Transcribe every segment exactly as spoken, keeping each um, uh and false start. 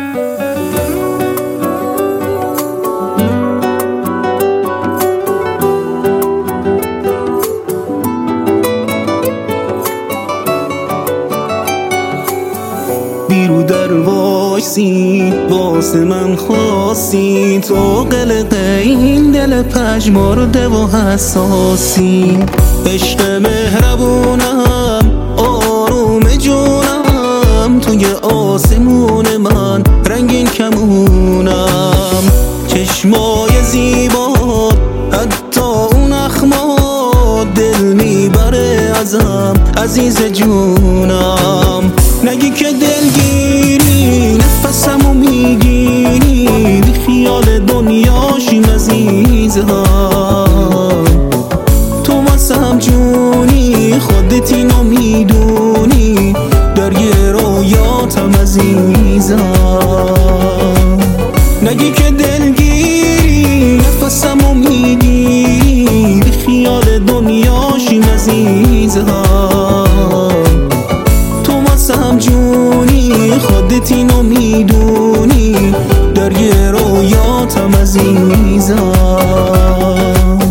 بیرو در وایسی واسه من خاصی، تو قلق این دل پژمرده و حساسی. عشق مهربونم آروم جونم، توی آسمون من رنگین کمونم. چشمای زیبا حتی اون اخمات دل میبره ازم عزیز جونم. نگی که دلگیری نفسمو میگیری، بی خیال دنیاشیم عزیزم. تو واسم جونی خودت اینو میدونی، در یه رویاتم عزیزم. نگی که دلگیری نفسمو میگیری، بی خیال دنیاشیم عزیزم. هم جونی خودت اینو میدونی، در یه رویاتم عزیزم.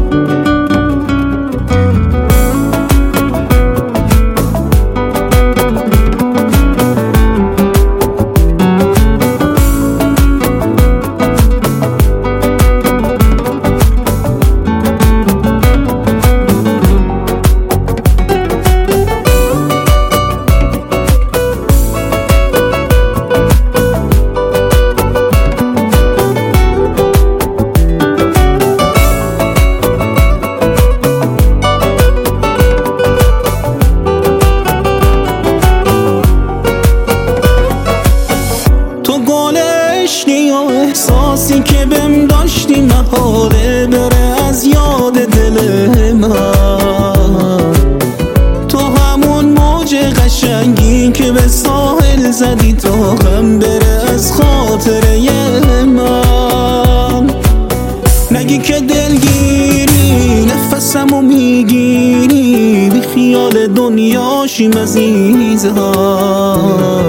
احساسی که بهم داشتی محاله بره از یاد دل من. تو همون موج قشنگی که به ساحل زدی تا هم بره از خاطره من. نگی که دلگیری نفسمو میگیری، بی خیال دنیاشیم عزیزم.